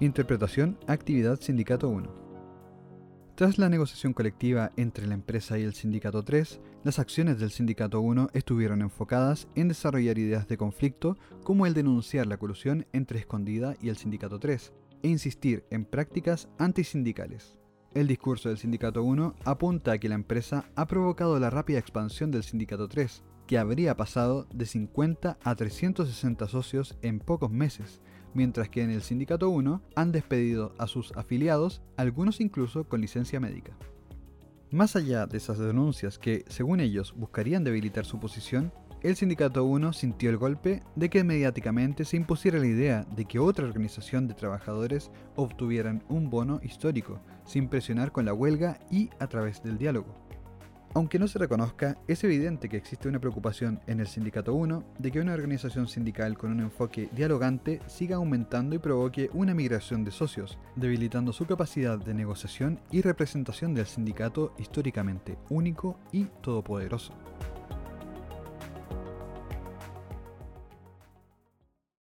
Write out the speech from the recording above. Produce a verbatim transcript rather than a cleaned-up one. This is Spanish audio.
Interpretación Actividad Sindicato uno. Tras la negociación colectiva entre la empresa y el Sindicato tres, las acciones del Sindicato uno estuvieron enfocadas en desarrollar ideas de conflicto como el denunciar la colusión entre Escondida y el Sindicato tres e insistir en prácticas antisindicales. El discurso del Sindicato uno apunta a que la empresa ha provocado la rápida expansión del Sindicato tres, que habría pasado de cincuenta a trescientos sesenta socios en pocos meses, mientras que en el Sindicato uno han despedido a sus afiliados, algunos incluso con licencia médica. Más allá de esas denuncias que, según ellos, buscarían debilitar su posición, el Sindicato uno sintió el golpe de que mediáticamente se impusiera la idea de que otra organización de trabajadores obtuvieran un bono histórico, sin presionar con la huelga y a través del diálogo. Aunque no se reconozca, es evidente que existe una preocupación en el Sindicato uno de que una organización sindical con un enfoque dialogante siga aumentando y provoque una migración de socios, debilitando su capacidad de negociación y representación del sindicato históricamente único y todopoderoso.